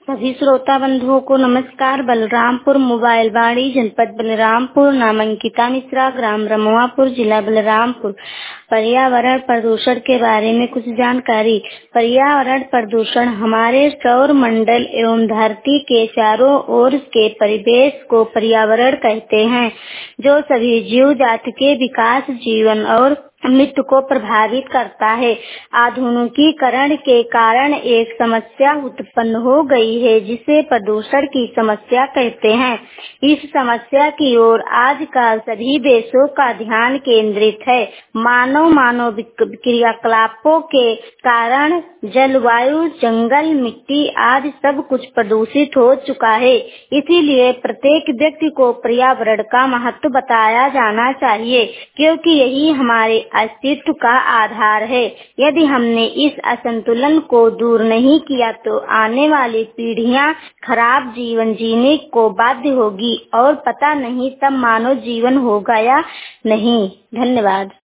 सभी श्रोता बंधुओं को नमस्कार। बलरामपुर मोबाइल वाणी, जनपद बलरामपुर, नाम अंकिता मिश्रा, ग्राम रमुआपुर, जिला बलरामपुर। पर्यावरण प्रदूषण के बारे में कुछ जानकारी। पर्यावरण प्रदूषण हमारे सौर मंडल एवं धरती के चारों ओर के परिवेश को पर्यावरण कहते हैं, जो सभी जीव जाति के विकास, जीवन और मृत्यु को प्रभावित करता है। आधुनिकीकरण के कारण एक समस्या उत्पन्न हो गई है, जिसे प्रदूषण की समस्या कहते हैं। इस समस्या की ओर आजकल सभी देशों का ध्यान केंद्रित है। मानव क्रियाकलापों के कारण जलवायु, जंगल, मिट्टी आदि सब कुछ प्रदूषित हो चुका है। इसीलिए प्रत्येक व्यक्ति को पर्यावरण का महत्व बताया जाना चाहिए, क्योंकि यही हमारे अस्तित्व का आधार है। यदि हमने इस असंतुलन को दूर नहीं किया तो आने वाली पीढ़ियां खराब जीवन जीने को बाध्य होगी और पता नहीं तब मानव जीवन होगा या नहीं। धन्यवाद।